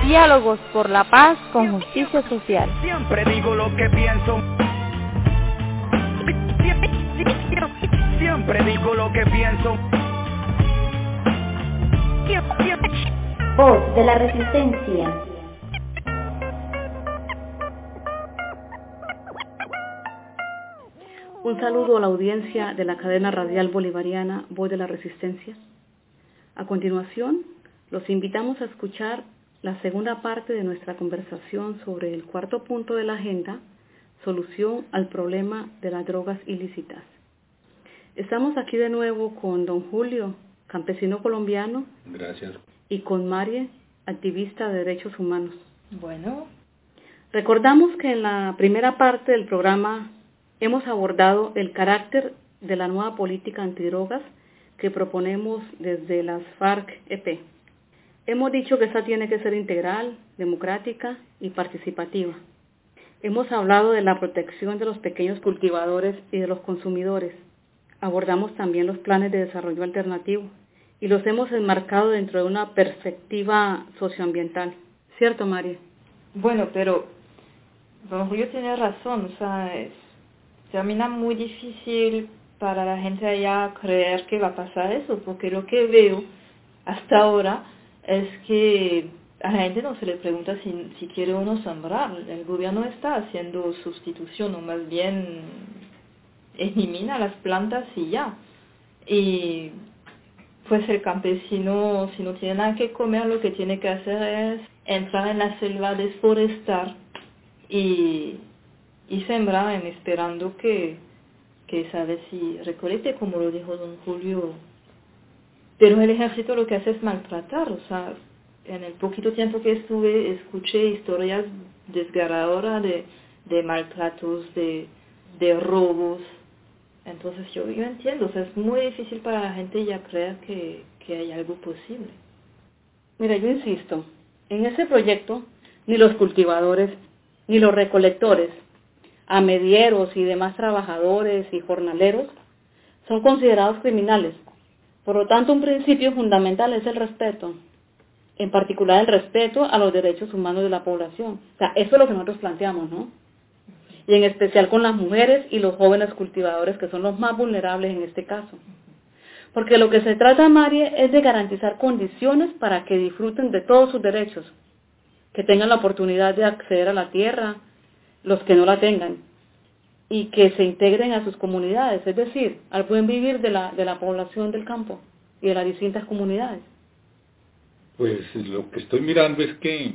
Diálogos por la paz con justicia social. Siempre digo lo que pienso. Siempre digo lo que pienso. Voz de la Resistencia. Un saludo a la audiencia de la cadena radial bolivariana Voz de la Resistencia. A continuación, los invitamos a escuchar la segunda parte de nuestra conversación sobre el cuarto punto de la agenda, solución al problema de las drogas ilícitas. Estamos aquí de nuevo con don Julio, campesino colombiano. Gracias. Y con Marie, activista de derechos humanos. Bueno. Recordamos que en la primera parte del programa hemos abordado el carácter de la nueva política antidrogas que proponemos desde las FARC-EP. Hemos dicho que esta tiene que ser integral, democrática y participativa. Hemos hablado de la protección de los pequeños cultivadores y de los consumidores. Abordamos también los planes de desarrollo alternativo y los hemos enmarcado dentro de una perspectiva socioambiental. ¿Cierto, María? Bueno, pero don Julio tiene razón, o sea, termina muy difícil para la gente allá creer que va a pasar eso, porque lo que veo hasta ahora es que a la gente no se le pregunta si quiere o no sembrar. El gobierno está haciendo sustitución, o más bien elimina las plantas y ya. Y pues el campesino, si no tiene nada que comer, lo que tiene que hacer es entrar en la selva, desforestar y sembrar esperando que sabe si recolecte, como lo dijo don Julio. Pero el ejército lo que hace es maltratar, o sea, en el poquito tiempo que estuve, escuché historias desgarradoras de maltratos, de robos. Entonces yo entiendo, o sea, es muy difícil para la gente ya creer que hay algo posible. Mira, yo insisto, en ese proyecto ni los cultivadores, ni los recolectores, amedieros y demás trabajadores y jornaleros son considerados criminales. Por lo tanto, un principio fundamental es el respeto, en particular el respeto a los derechos humanos de la población. O sea, eso es lo que nosotros planteamos, ¿no? Y en especial con las mujeres y los jóvenes cultivadores, que son los más vulnerables en este caso. Porque lo que se trata, María, es de garantizar condiciones para que disfruten de todos sus derechos, que tengan la oportunidad de acceder a la tierra, los que no la tengan, y que se integren a sus comunidades, es decir, al buen vivir de la población del campo y de las distintas comunidades. Pues lo que estoy mirando es que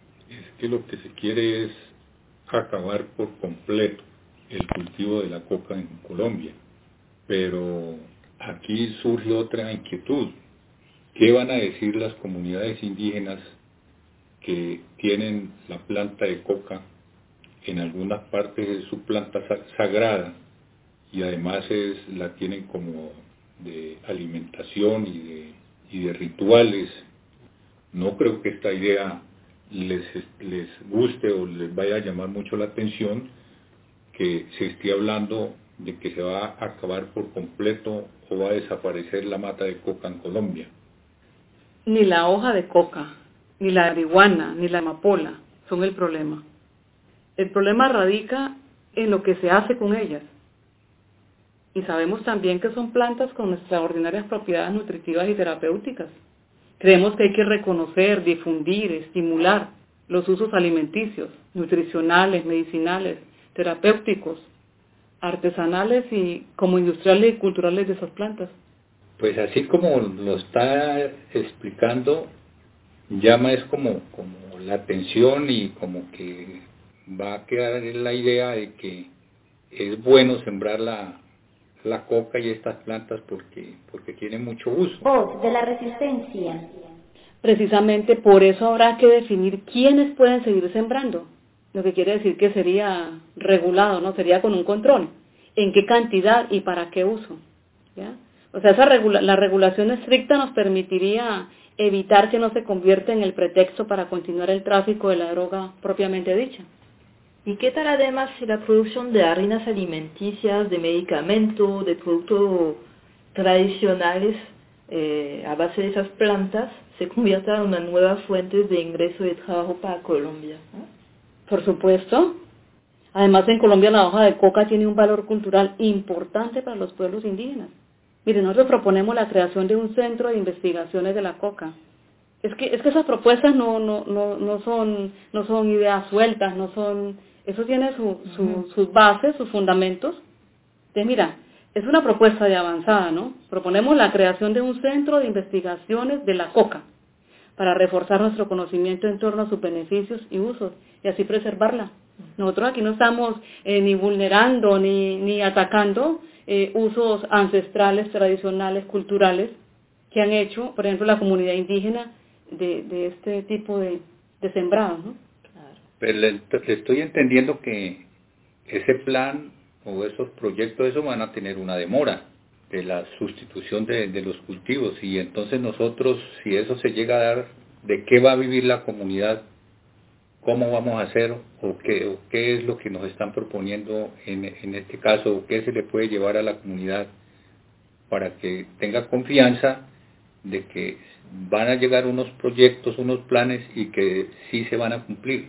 lo que se quiere es acabar por completo el cultivo de la coca en Colombia. Pero aquí surge otra inquietud. ¿Qué van a decir las comunidades indígenas que tienen la planta de coca en algunas partes de su planta sagrada y además la tienen como de alimentación y de rituales? No creo que esta idea les guste o les vaya a llamar mucho la atención, que se esté hablando de que se va a acabar por completo o va a desaparecer la mata de coca en Colombia. Ni la hoja de coca, ni la marihuana, ni la amapola son el problema. El problema radica en lo que se hace con ellas. Y sabemos también que son plantas con extraordinarias propiedades nutritivas y terapéuticas. Creemos que hay que reconocer, difundir, estimular los usos alimenticios, nutricionales, medicinales, terapéuticos, artesanales y como industriales y culturales de esas plantas. Pues así como lo está explicando, llama es como la atención y como que va a quedar la idea de que es bueno sembrar la coca y estas plantas porque tienen mucho uso. Voz de la Resistencia. Precisamente por eso habrá que definir quiénes pueden seguir sembrando. Lo que quiere decir que sería regulado, ¿no? Sería con un control. ¿En qué cantidad y para qué uso? ¿Ya? O sea, la regulación estricta nos permitiría evitar que no se convierta en el pretexto para continuar el tráfico de la droga propiamente dicha. ¿Y qué tal además si la producción de harinas alimenticias, de medicamentos, de productos tradicionales a base de esas plantas se convierta en una nueva fuente de ingreso y de trabajo para Colombia, ¿no? Por supuesto. Además, en Colombia la hoja de coca tiene un valor cultural importante para los pueblos indígenas. Mire, nosotros proponemos la creación de un centro de investigaciones de la coca. Es que esas propuestas no son ideas sueltas, eso tiene sus bases, sus fundamentos. Entonces, mira, es una propuesta de avanzada, ¿no? Proponemos la creación de un centro de investigaciones de la coca para reforzar nuestro conocimiento en torno a sus beneficios y usos y así preservarla. Nosotros aquí no estamos ni vulnerando ni atacando usos ancestrales, tradicionales, culturales que han hecho, por ejemplo, la comunidad indígena de este tipo de sembrados, ¿no? Claro. Pero le estoy entendiendo que ese plan o esos proyectos, eso van a tener una demora de la sustitución de los cultivos, y entonces nosotros, si eso se llega a dar, ¿de qué va a vivir la comunidad? ¿Cómo vamos a hacer? ¿O qué es lo que nos están proponiendo en este caso? ¿O qué se le puede llevar a la comunidad para que tenga confianza de que van a llegar unos proyectos, unos planes y que sí se van a cumplir?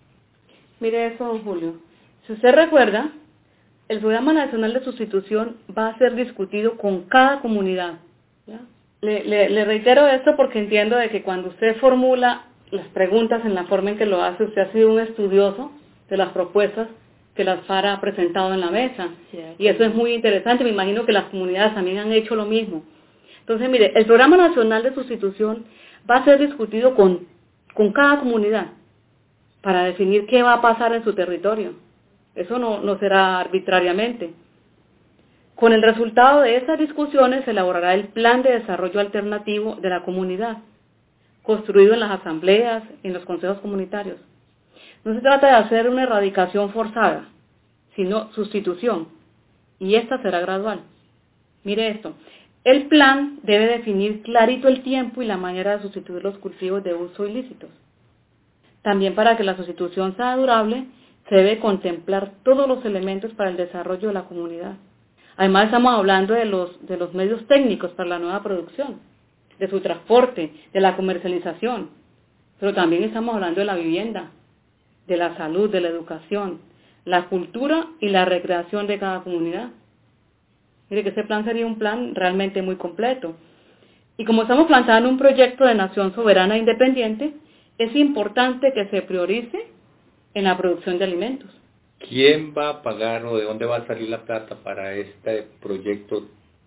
Mire eso, don Julio. Si usted recuerda, el Programa Nacional de Sustitución va a ser discutido con cada comunidad, ¿ya? Le reitero esto porque entiendo de que cuando usted formula las preguntas en la forma en que lo hace, usted ha sido un estudioso de las propuestas que las FARC ha presentado en la mesa. Sí, y eso es muy interesante, me imagino que las comunidades también han hecho lo mismo. Entonces, mire, el Programa Nacional de Sustitución va a ser discutido con cada comunidad para definir qué va a pasar en su territorio. Eso no será arbitrariamente. Con el resultado de esas discusiones se elaborará el plan de desarrollo alternativo de la comunidad, construido en las asambleas y en los consejos comunitarios. No se trata de hacer una erradicación forzada, sino sustitución, y esta será gradual. Mire esto, el plan debe definir clarito el tiempo y la manera de sustituir los cultivos de uso ilícitos. También, para que la sustitución sea durable, se debe contemplar todos los elementos para el desarrollo de la comunidad. Además, estamos hablando de los medios técnicos para la nueva producción, de su transporte, de la comercialización, pero también estamos hablando de la vivienda, de la salud, de la educación, la cultura y la recreación de cada comunidad. Mire que ese plan sería un plan realmente muy completo. Y como estamos planteando un proyecto de nación soberana e independiente, es importante que se priorice en la producción de alimentos. ¿Quién va a pagar o de dónde va a salir la plata para este proyecto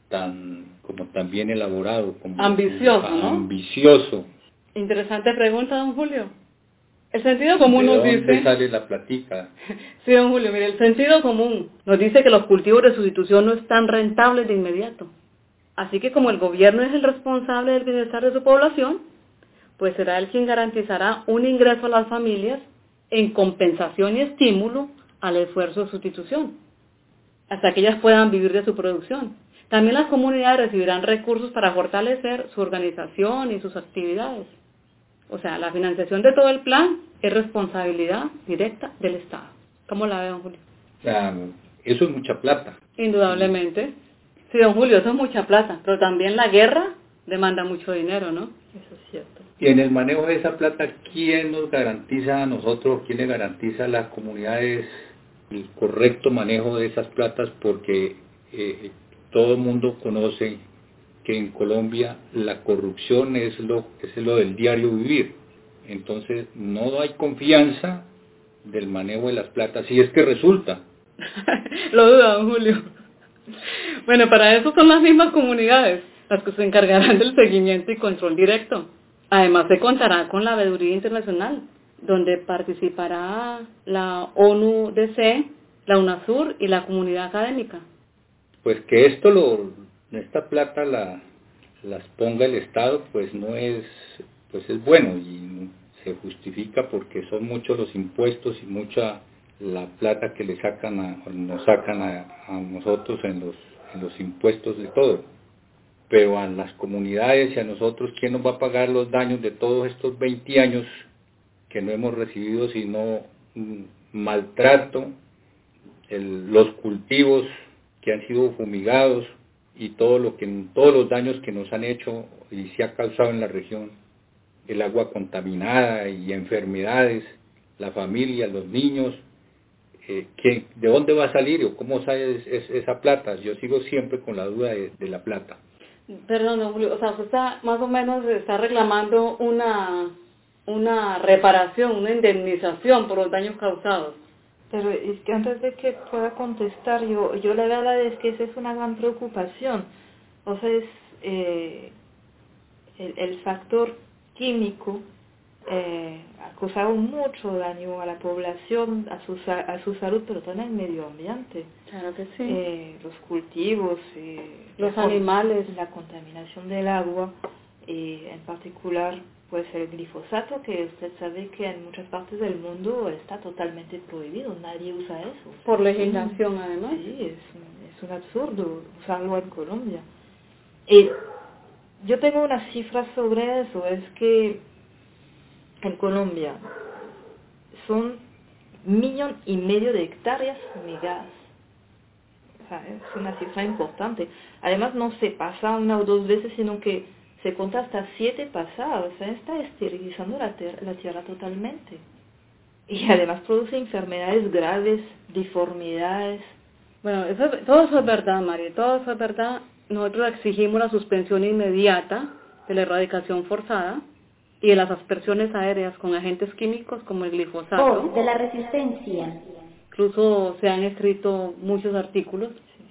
tan bien elaborado? Ambicioso, ¿no? Ambicioso. Interesante pregunta, don Julio. El sentido común nos dice... ¿De dónde sale la platica? Sí, don Julio, mire, el sentido común nos dice que los cultivos de sustitución no están rentables de inmediato. Así que como el gobierno es el responsable del bienestar de su población, pues será él quien garantizará un ingreso a las familias en compensación y estímulo al esfuerzo de sustitución, hasta que ellas puedan vivir de su producción. También las comunidades recibirán recursos para fortalecer su organización y sus actividades. O sea, la financiación de todo el plan es responsabilidad directa del Estado. ¿Cómo la ve, don Julio? Eso es mucha plata. Indudablemente. Sí, don Julio, eso es mucha plata, pero también la guerra demanda mucho dinero, ¿no? Eso es cierto. Y en el manejo de esa plata, ¿quién nos garantiza a nosotros, quién le garantiza a las comunidades el correcto manejo de esas platas? Porque todo el mundo conoce que en Colombia la corrupción es lo del diario vivir. Entonces no hay confianza del manejo de las platas, si es que resulta. Lo duda, don Julio. Bueno, para eso son las mismas comunidades las que se encargarán del seguimiento y control directo. Además, se contará con la veeduría internacional, donde participará la ONU-DC, la UNASUR y la comunidad académica. Pues que esta plata las ponga el Estado, pues es bueno y se justifica porque son muchos los impuestos y mucha la plata que nos sacan a nosotros en los impuestos de todo. Pero a las comunidades y a nosotros, ¿quién nos va a pagar los daños de todos estos 20 años que no hemos recibido sino maltrato, los cultivos que han sido fumigados, y todos los daños que nos han hecho y se ha causado en la región, el agua contaminada y enfermedades, la familia, los niños, ¿de dónde va a salir o cómo sale esa plata? Yo sigo siempre con la duda de la plata. Perdón, Julio, o sea, usted está más o menos está reclamando una reparación, una indemnización por los daños causados. Pero es que antes de que pueda contestar, yo la verdad es que esa es una gran preocupación. O sea, es el factor químico ha causado mucho daño a la población, a su salud, pero también al medio ambiente. Claro que sí. Los cultivos, los animales, la contaminación del agua, en particular pues el glifosato, que usted sabe que en muchas partes del mundo está totalmente prohibido, nadie usa eso. Por legislación además. Sí, es un absurdo usarlo en Colombia. Yo tengo unas cifras sobre eso, es que en Colombia son 1,5 millones de hectáreas fumigadas. O sea, es una cifra importante. Además no se pasa una o dos veces, sino que se cuenta hasta 7 pasadas. O sea, está esterilizando la tierra totalmente. Y además produce enfermedades graves, deformidades. Bueno, todo eso es verdad, María, todo eso es verdad. Nosotros exigimos la suspensión inmediata de la erradicación forzada y de las aspersiones aéreas con agentes químicos como el glifosato. Voz de la Resistencia. Incluso se han escrito muchos artículos,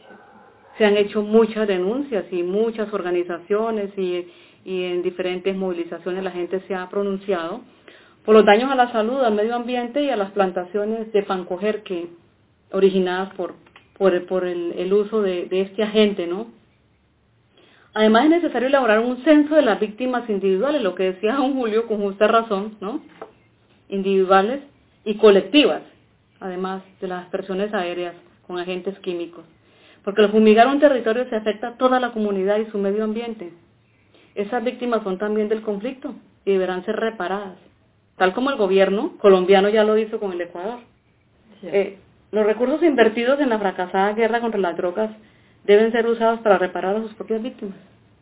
se han hecho muchas denuncias y muchas organizaciones y en diferentes movilizaciones la gente se ha pronunciado por los daños a la salud, al medio ambiente y a las plantaciones de pancojerque originadas por el uso de este agente, ¿no? Además es necesario elaborar un censo de las víctimas individuales, lo que decía don Julio con justa razón, ¿no? Individuales y colectivas, además de las aspersiones aéreas con agentes químicos. Porque al fumigar un territorio se afecta a toda la comunidad y su medio ambiente. Esas víctimas son también del conflicto y deberán ser reparadas, tal como el gobierno colombiano ya lo hizo con el Ecuador. Sí. Los recursos invertidos en la fracasada guerra contra las drogas deben ser usados para reparar a sus propias víctimas.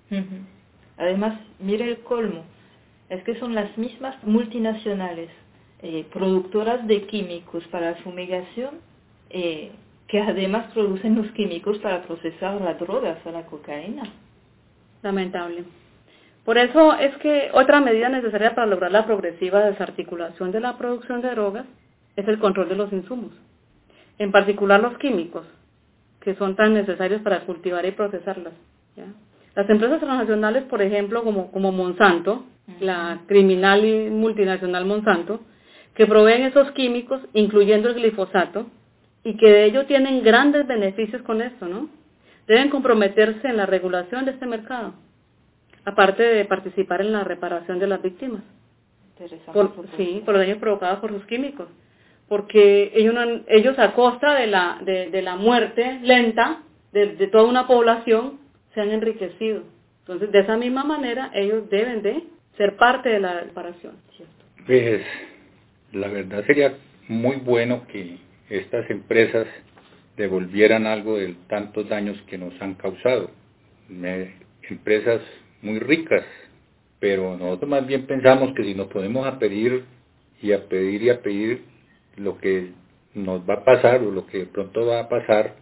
Además, mire el colmo, es que son las mismas multinacionales productoras de químicos para fumigación que además producen los químicos para procesar las drogas o la cocaína. Lamentable. Por eso es que otra medida necesaria para lograr la progresiva desarticulación de la producción de drogas es el control de los insumos, en particular los químicos, que son tan necesarios para cultivar y procesarlas, ¿ya? Las empresas transnacionales, por ejemplo, como Monsanto, la criminal y multinacional Monsanto, que proveen esos químicos, incluyendo el glifosato, y que de ello tienen grandes beneficios con esto, ¿no? Deben comprometerse en la regulación de este mercado, aparte de participar en la reparación de las víctimas. Por los daños provocados por sus químicos. Porque ellos a costa de la muerte lenta de toda una población se han enriquecido. Entonces, de esa misma manera, ellos deben de ser parte de la reparación, ¿cierto? Pues, la verdad sería muy bueno que estas empresas devolvieran algo de tantos daños que nos han causado. Empresas muy ricas, pero nosotros más bien pensamos que si nos ponemos a pedir y a pedir y a pedir, lo que nos va a pasar o lo que de pronto va a pasar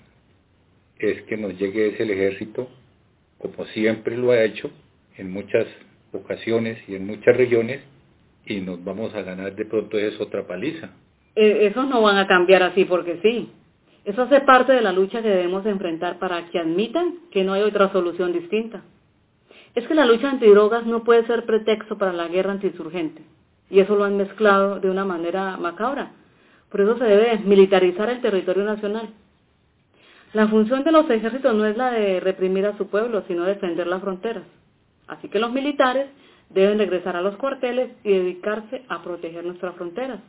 es que nos llegue ese ejército, como siempre lo ha hecho en muchas ocasiones y en muchas regiones, y nos vamos a ganar de pronto es otra paliza. Esos no van a cambiar así porque sí. Eso hace parte de la lucha que debemos enfrentar para que admitan que no hay otra solución distinta. Es que la lucha antidrogas no puede ser pretexto para la guerra antiinsurgente, y eso lo han mezclado de una manera macabra. Por eso se debe militarizar el territorio nacional. La función de los ejércitos no es la de reprimir a su pueblo, sino defender las fronteras. Así que los militares deben regresar a los cuarteles y dedicarse a proteger nuestras fronteras.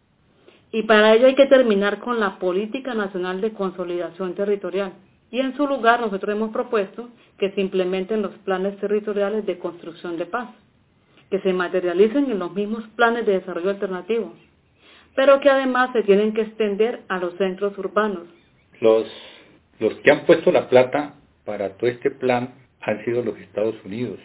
Y para ello hay que terminar con la política nacional de consolidación territorial. Y en su lugar nosotros hemos propuesto que se implementen los planes territoriales de construcción de paz, que se materialicen en los mismos planes de desarrollo alternativo, pero que además se tienen que extender a los centros urbanos. Los que han puesto la plata para todo este plan han sido los Estados Unidos.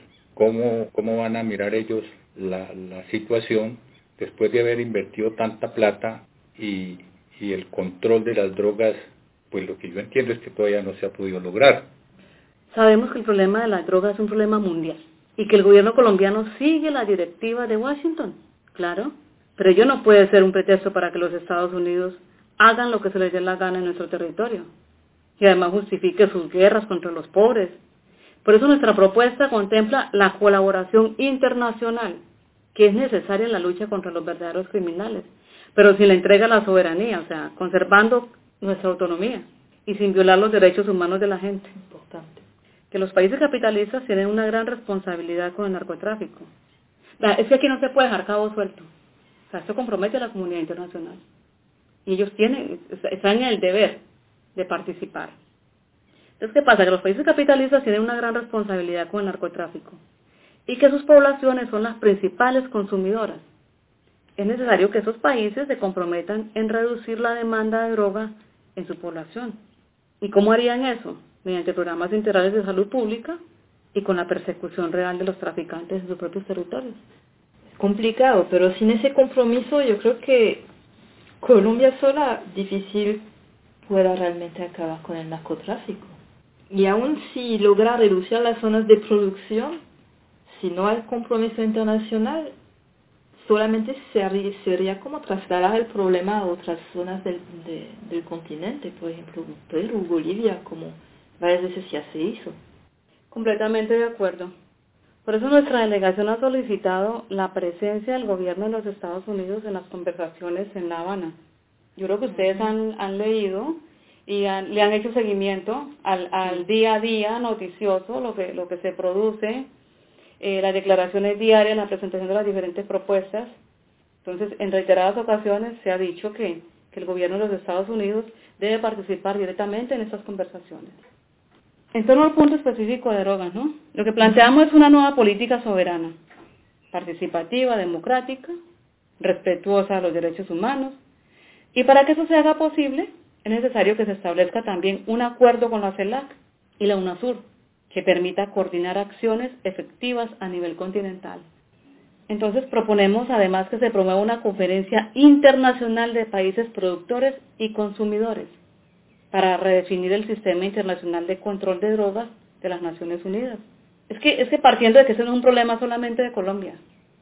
¿Cómo van a mirar ellos la situación después de haber invertido tanta plata y el control de las drogas? Pues lo que yo entiendo es que todavía no se ha podido lograr. Sabemos que el problema de las drogas es un problema mundial y que el gobierno colombiano sigue la directiva de Washington, claro, pero ello no puede ser un pretexto para que los Estados Unidos hagan lo que se les dé la gana en nuestro territorio y además justifique sus guerras contra los pobres. Por eso nuestra propuesta contempla la colaboración internacional que es necesaria en la lucha contra los verdaderos criminales, pero sin la entrega a la soberanía, o sea, conservando nuestra autonomía y sin violar los derechos humanos de la gente. Importante. Que los países capitalistas tienen una gran responsabilidad con el narcotráfico. Es que aquí no se puede dejar cabo suelto. O sea, esto compromete a la comunidad internacional. Y ellos están en el deber de participar. Entonces, ¿qué pasa? Que los países capitalistas tienen una gran responsabilidad con el narcotráfico y que sus poblaciones son las principales consumidoras. Es necesario que esos países se comprometan en reducir la demanda de droga en su población. ¿Y cómo harían eso? Mediante programas integrales de salud pública y con la persecución real de los traficantes en sus propios territorios. Es complicado, pero sin ese compromiso yo creo que Colombia sola difícil pueda realmente acabar con el narcotráfico. Y aún si logra reducir las zonas de producción, si no hay compromiso internacional, solamente sería como trasladar el problema a otras zonas del continente, por ejemplo, Perú, Bolivia, como varias veces ya se hizo. Completamente de acuerdo. Por eso nuestra delegación ha solicitado la presencia del gobierno de los Estados Unidos en las conversaciones en La Habana. Yo creo que ustedes han leído y le han hecho seguimiento al día a día noticioso, lo que se produce, las declaraciones diarias, la presentación de las diferentes propuestas. Entonces, en reiteradas ocasiones se ha dicho que el gobierno de los Estados Unidos debe participar directamente en estas conversaciones. En torno al punto específico de drogas, ¿no? Lo que planteamos es una nueva política soberana, participativa, democrática, respetuosa de los derechos humanos, y para que eso se haga posible, es necesario que se establezca también un acuerdo con la CELAC y la UNASUR, que permita coordinar acciones efectivas a nivel continental. Entonces proponemos además que se promueva una conferencia internacional de países productores y consumidores para redefinir el sistema internacional de control de drogas de las Naciones Unidas. Es que partiendo de que ese no es un problema solamente de Colombia.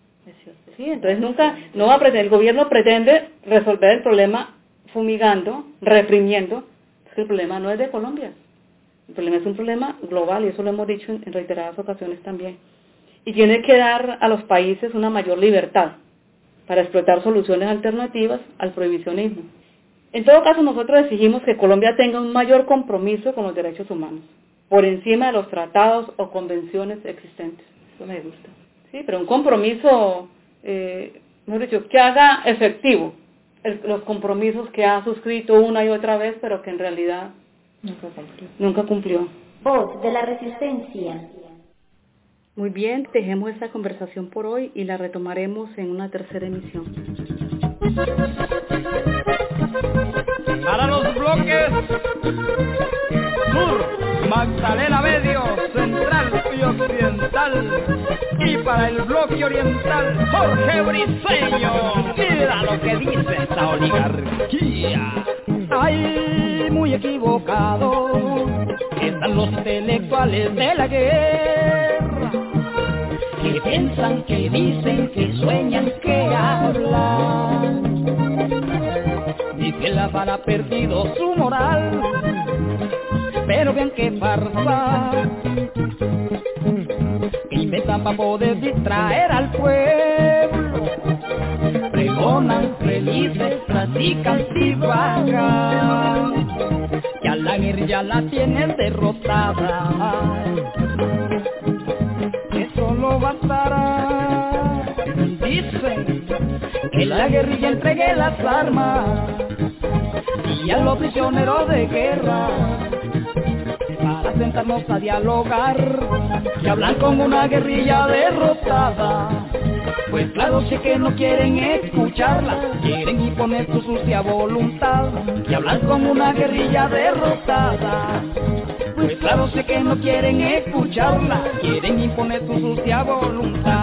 Sí, entonces el gobierno pretende resolver el problema fumigando, reprimiendo. Es que el problema no es de Colombia. El problema es un problema global y eso lo hemos dicho en reiteradas ocasiones también. Y tiene que dar a los países una mayor libertad para explotar soluciones alternativas al prohibicionismo. En todo caso, nosotros exigimos que Colombia tenga un mayor compromiso con los derechos humanos, por encima de los tratados o convenciones existentes. Eso me gusta. Sí, pero un compromiso, mejor dicho, que haga efectivo los compromisos que ha suscrito una y otra vez, pero que en realidad nunca cumplió. Voz de la Resistencia. Muy bien, dejemos esta conversación por hoy y la retomaremos en una tercera emisión. Para los bloques Sur, Magdalena Medio, Central y Occidental. Y para el bloque oriental, Jorge Briceño. Mira lo que dice esta oligarquía. Ay, muy equivocado están los intelectuales de la guerra, que piensan, que dicen, que sueñan, que hablan, y que la bala ha perdido su moral. Pero vean qué farsa que inventan para poder distraer al pueblo. Pregonan felices, platican y vagan, ya la guerrilla la tienen derrotada. Eso no bastará, dicen, que la guerrilla entregue las armas y a los prisioneros de guerra, para sentarnos a dialogar y hablar con una guerrilla derrotada. Pues claro, sé que no quieren escucharla, quieren imponer su sucia voluntad y hablar con una guerrilla derrotada. Pues claro sé que no quieren escucharla, quieren imponer su sucia voluntad.